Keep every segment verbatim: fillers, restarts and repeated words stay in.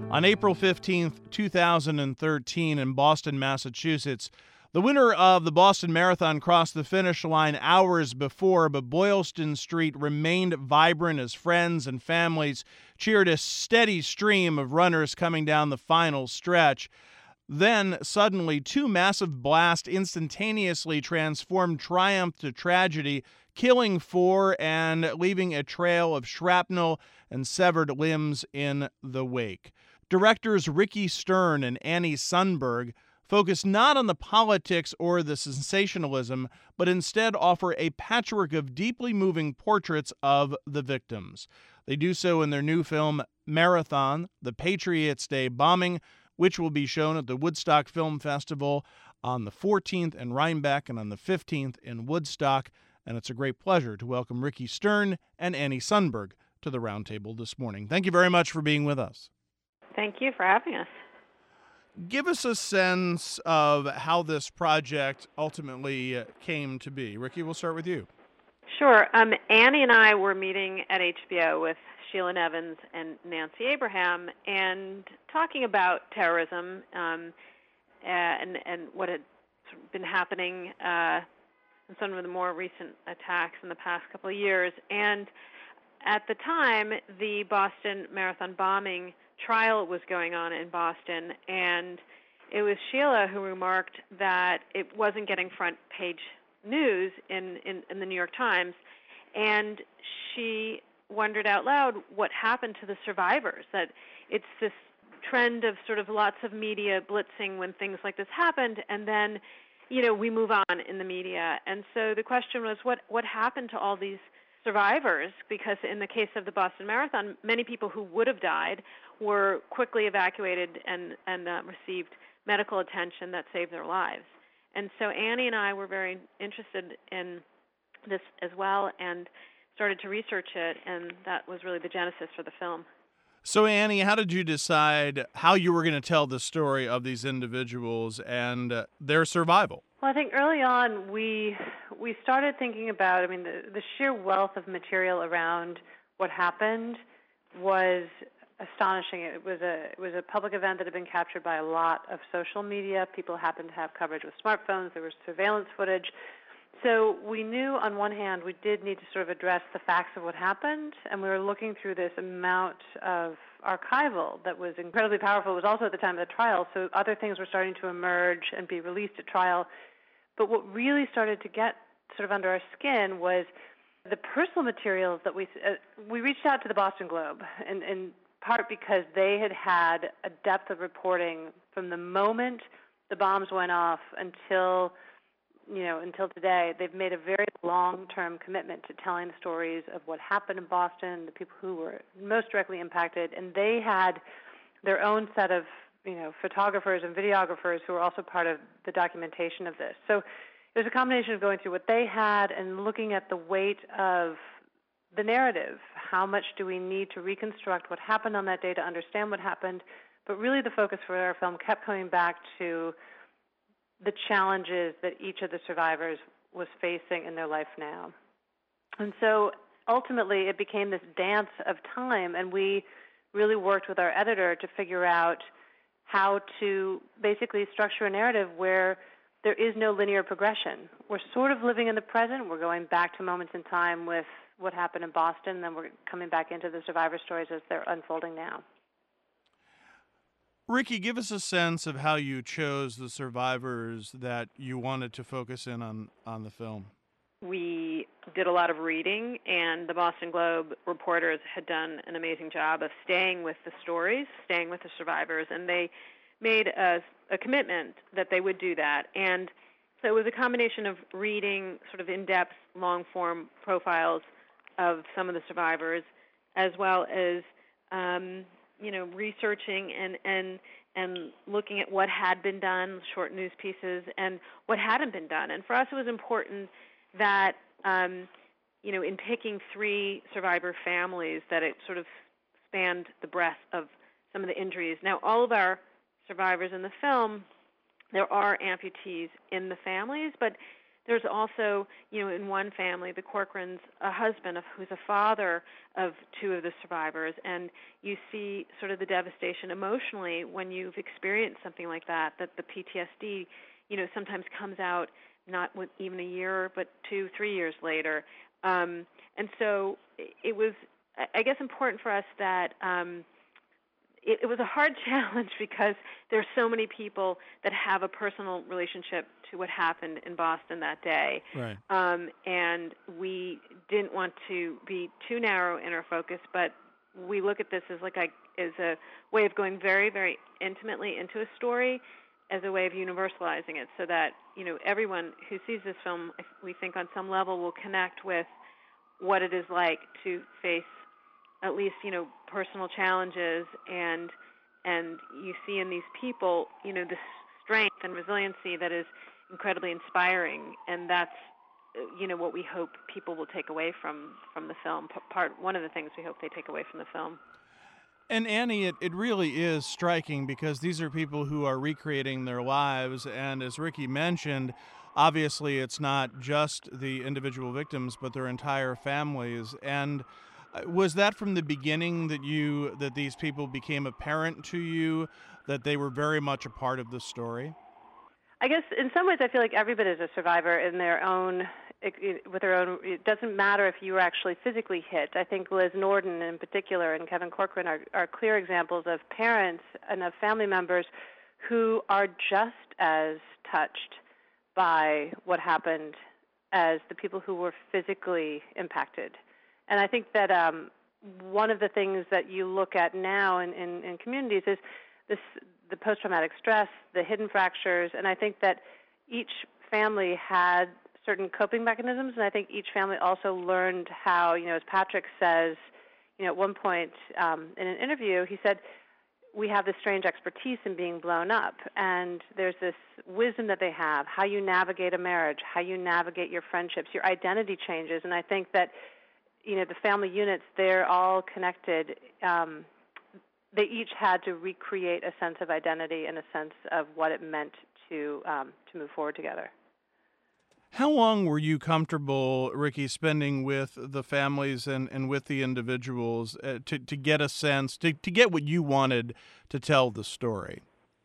On April fifteenth, two thousand thirteen, in Boston, Massachusetts, the winner of the Boston Marathon crossed the finish line hours before, but Boylston Street remained vibrant as friends and families cheered a steady stream of runners coming down the final stretch. Then, suddenly, two massive blasts instantaneously transformed triumph to tragedy, killing four and leaving a trail of shrapnel and severed limbs in the wake. Directors Ricky Stern and Annie Sundberg focus not on the politics or the sensationalism, but instead offer a patchwork of deeply moving portraits of the victims. They do so in their new film, Marathon, The Patriots' Day Bombing, which will be shown at the Woodstock Film Festival on the fourteenth in Rhinebeck and on the fifteenth in Woodstock. And it's a great pleasure to welcome Ricky Stern and Annie Sundberg to the roundtable this morning. Thank you very much for being with us. Thank you for having us. Give us a sense of how this project ultimately came to be. Ricky, we'll start with you. Sure. Um, Annie and I were meeting at H B O with Sheila Nevins and Nancy Abraham and talking about terrorism um, and, and what had been happening uh, in some of the more recent attacks in the past couple of years. And at the time, the Boston Marathon bombing trial was going on in Boston, and it was Sheila who remarked that it wasn't getting front page news in, in, in the New York Times, and she wondered out loud what happened to the survivors, that it's this trend of sort of lots of media blitzing when things like this happened, and then, you know, we move on in the media. And so the question was, what, what happened to all these survivors? Because in the case of the Boston Marathon, many people who would have died were quickly evacuated and, and uh, received medical attention that saved their lives. And so Annie and I were very interested in this as well and started to research it, and that was really the genesis for the film. So, Annie, how did you decide how you were going to tell the story of these individuals and uh, their survival? Well, I think early on we we started thinking about, I mean, the, the sheer wealth of material around what happened was astonishing. It was a it was a public event that had been captured by a lot of social media. People happened to have coverage with smartphones. There was surveillance footage. So we knew on one hand we did need to sort of address the facts of what happened, and we were looking through this amount of archival that was incredibly powerful. It was also at the time of the trial, so other things were starting to emerge and be released at trial. But what really started to get sort of under our skin was the personal materials that we uh, we reached out to the Boston Globe, in, in part because they had had a depth of reporting from the moment the bombs went off until you know, until today. They've made a very long-term commitment to telling the stories of what happened in Boston, the people who were most directly impacted, and they had their own set of, you know, photographers and videographers who were also part of the documentation of this. So it was a combination of going through what they had and looking at the weight of the narrative. How much do we need to reconstruct what happened on that day to understand what happened? But really the focus for our film kept coming back to the challenges that each of the survivors was facing in their life now. And so ultimately it became this dance of time, and we really worked with our editor to figure out how to basically structure a narrative where there is no linear progression. We're sort of living in the present. We're going back to moments in time with what happened in Boston, then we're coming back into the survivor stories as they're unfolding now. Ricky, give us a sense of how you chose the survivors that you wanted to focus in on, on the film. We did a lot of reading, and the Boston Globe reporters had done an amazing job of staying with the stories, staying with the survivors, and they made a, a commitment that they would do that. And so it was a combination of reading sort of in-depth, long-form profiles of some of the survivors, as well as um, you know, researching and, and and looking at what had been done, short news pieces, and what hadn't been done. And for us, it was important that, um, you know, in picking three survivor families, that it sort of spanned the breadth of some of the injuries. Now, all of our survivors in the film, there are amputees in the families, but there's also, you know, in one family, the Corcorans, a husband of, who's a father of two of the survivors, and you see sort of the devastation emotionally when you've experienced something like that, that the P T S D, you know, sometimes comes out not with even a year, but two, three years later. Um, and so it was, I guess, important for us that um, it, it was a hard challenge because there's so many people that have a personal relationship to what happened in Boston that day. Right. Um, and we didn't want to be too narrow in our focus, but we look at this as like a, as a way of going very, very intimately into a story, as a way of universalizing it, so that, you know, everyone who sees this film, we think on some level, will connect with what it is like to face at least, you know, personal challenges, and and you see in these people, you know, this strength and resiliency that is incredibly inspiring, and that's, you know, what we hope people will take away from from the film. Part one of the things we hope they take away from the film. And Annie, it, it really is striking because these are people who are recreating their lives, and as Ricky mentioned, obviously it's not just the individual victims, but their entire families. And uh, was that from the beginning that you that these people became apparent to you, that they were very much a part of the story? I guess in some ways I feel like everybody is a survivor in their own, it, it, with their own, it doesn't matter if you were actually physically hit. I think Liz Norden in particular and Kevin Corcoran are, are clear examples of parents and of family members who are just as touched by what happened as the people who were physically impacted. And I think that um, one of the things that you look at now in, in, in communities is this, the post-traumatic stress, the hidden fractures, and I think that each family had certain coping mechanisms, and I think each family also learned how, you know, as Patrick says, you know, at one point um, in an interview, he said, we have this strange expertise in being blown up, and there's this wisdom that they have, how you navigate a marriage, how you navigate your friendships, your identity changes, and I think that, you know, the family units, they're all connected. Um, they each had to recreate a sense of identity and a sense of what it meant to um, to move forward together. How long were you comfortable, Ricky, spending with the families and, and with the individuals uh, to, to get a sense, to, to get what you wanted to tell the story?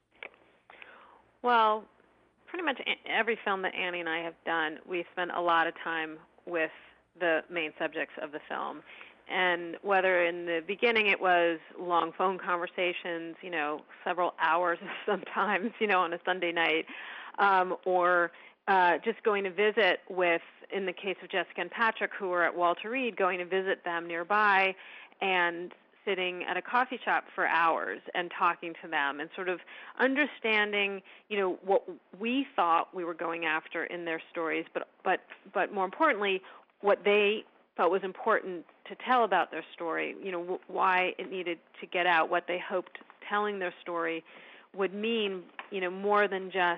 Well, pretty much every film that Annie and I have done, we've spent a lot of time with the main subjects of the film. And whether in the beginning it was long phone conversations, you know, several hours sometimes, you know, on a Sunday night, um, or uh, just going to visit with, in the case of Jessica and Patrick, who were at Walter Reed, going to visit them nearby and sitting at a coffee shop for hours and talking to them and sort of understanding, you know, what we thought we were going after in their stories, but but but more importantly, what they thought was important to tell about their story, you know, w- why it needed to get out, what they hoped telling their story would mean, you know, more than just,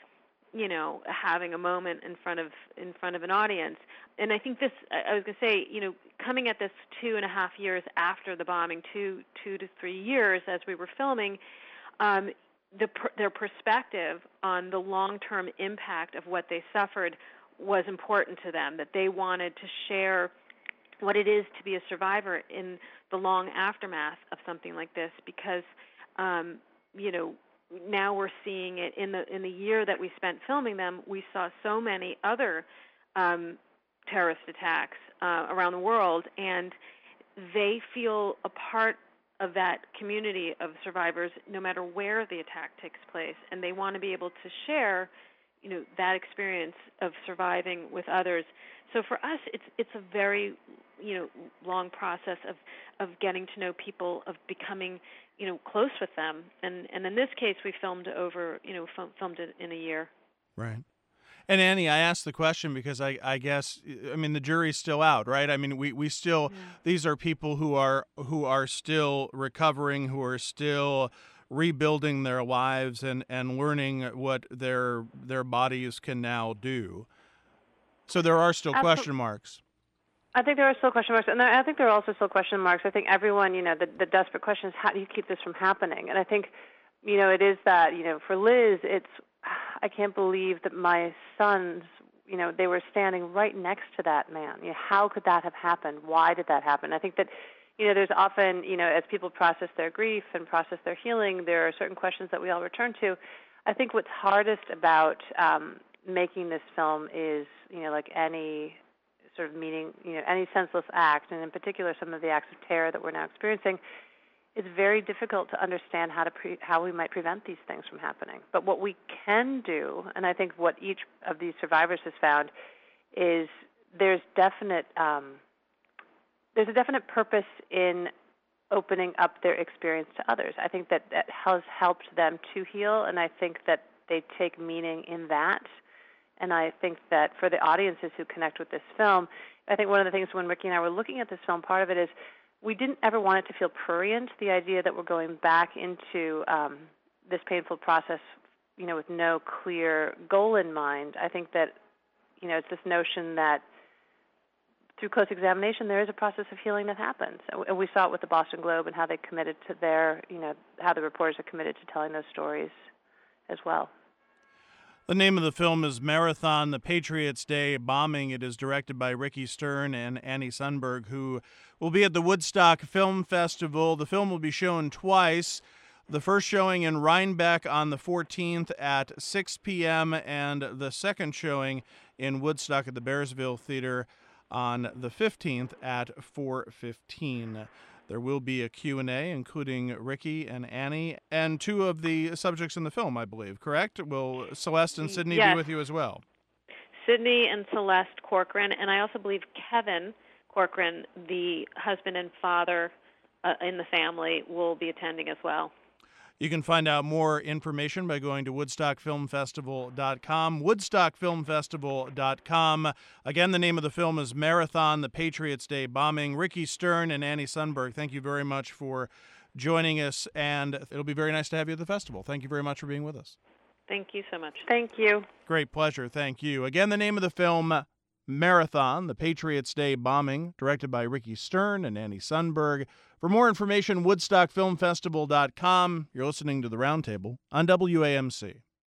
you know, having a moment in front of in front of an audience. And I think this, I was going to say, you know, coming at this two and a half years after the bombing, two two to three years as we were filming, um, the their perspective on the long-term impact of what they suffered was important to them, that they wanted to share what it is to be a survivor in the long aftermath of something like this, because, um, you know, now we're seeing it in the in the year that we spent filming them. We saw so many other um, terrorist attacks uh, around the world, and they feel a part of that community of survivors no matter where the attack takes place, and they want to be able to share, you know, that experience of surviving with others. So for us, it's it's a very, you know, long process of, of getting to know people, of becoming, you know, close with them. And and in this case, we filmed over, you know, fil- filmed it in a year. Right. And Annie, I asked the question because I, I guess, I mean, the jury's still out, right? I mean, we, we still, Yeah. these are people who are who are still recovering, who are still rebuilding their lives and, and learning what their their bodies can now do. So there are still Absolutely. question marks. I think there are still question marks, and there, I think there are also still question marks. I think everyone, you know, the, the desperate question is, how do you keep this from happening? And I think, you know, it is that, you know, for Liz, it's, I can't believe that my sons, you know, they were standing right next to that man. You know, how could that have happened? Why did that happen? I think that, you know, there's often, you know, as people process their grief and process their healing, there are certain questions that we all return to. I think what's hardest about um, making this film is, you know, like any sort of meaning, you know, any senseless act, and in particular some of the acts of terror that we're now experiencing, it's very difficult to understand how to pre- how we might prevent these things from happening. But what we can do, and I think what each of these survivors has found, is there's definite um, there's a definite purpose in opening up their experience to others. I think that that has helped them to heal, and I think that they take meaning in that. And I think that for the audiences who connect with this film, I think one of the things when Ricky and I were looking at this film, part of it is we didn't ever want it to feel prurient, the idea that we're going back into um, this painful process, you know, with no clear goal in mind. I think that, you know, it's this notion that through close examination, there is a process of healing that happens. And we saw it with the Boston Globe and how they committed to their, you know, how the reporters are committed to telling those stories as well. The name of the film is Marathon, the Patriots' Day Bombing. It is directed by Ricky Stern and Annie Sundberg, who will be at the Woodstock Film Festival. The film will be shown twice. The first showing in Rhinebeck on the fourteenth at six p.m. and the second showing in Woodstock at the Bearsville Theater on the fifteenth at four fifteen. There will be a Q and A, including Ricky and Annie, and two of the subjects in the film, I believe, correct? Will Celeste and Sydney yes. be with you as well? Sydney and Celeste Corcoran, and I also believe Kevin Corcoran, the husband and father uh, in the family, will be attending as well. You can find out more information by going to woodstock film festival dot com, woodstock film festival dot com. Again, the name of the film is Marathon, the Patriots' Day Bombing. Ricky Stern and Annie Sundberg, thank you very much for joining us, and it'll be very nice to have you at the festival. Thank you very much for being with us. Thank you so much. Thank you. Great pleasure. Thank you. Again, the name of the film, Marathon, the Patriots' Day Bombing, directed by Ricky Stern and Annie Sundberg. For more information, woodstock film festival dot com. You're listening to The Roundtable on W A M C.